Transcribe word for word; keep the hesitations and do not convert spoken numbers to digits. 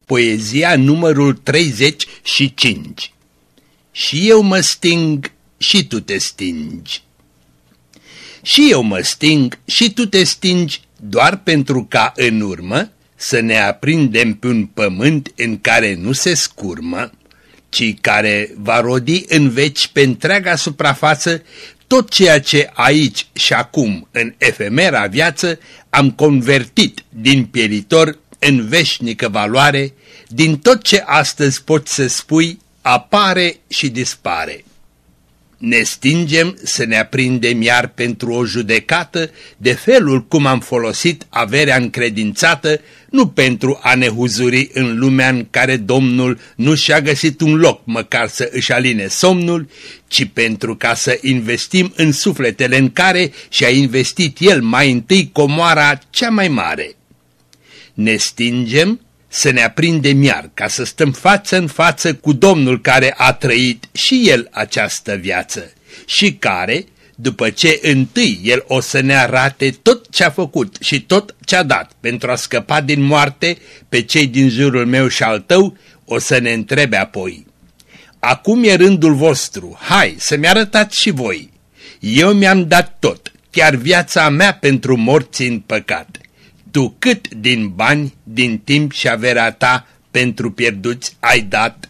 poezia numărul treizeci și cinci. Și eu mă sting și tu te stingi. Și eu mă sting și tu te stingi, doar pentru ca în urmă să ne aprindem pe un pământ în care nu se scurmă, ci care va rodi în veci pe întreaga suprafață tot ceea ce aici și acum, în efemera viață, am convertit din pieritor în veșnică valoare, din tot ce astăzi poți să spui, apare și dispare. Ne stingem să ne aprindem iar pentru o judecată de felul cum am folosit averea încredințată, nu pentru a ne huzuri în lumea în care Domnul nu și-a găsit un loc măcar să își aline somnul, ci pentru ca să investim în sufletele în care și-a investit El mai întâi comoara cea mai mare. Ne stingem să ne aprindem iar, ca să stăm față în față cu Domnul care a trăit și El această viață și care, după ce întâi El o să ne arate tot ce-a făcut și tot ce-a dat pentru a scăpa din moarte pe cei din jurul meu și al tău, o să ne întrebe apoi: acum e rândul vostru, hai să-mi arătați și voi. Eu mi-am dat tot, chiar viața mea pentru morți în păcat. Tu cât din bani, din timp și averea ta pentru pierduți ai dat?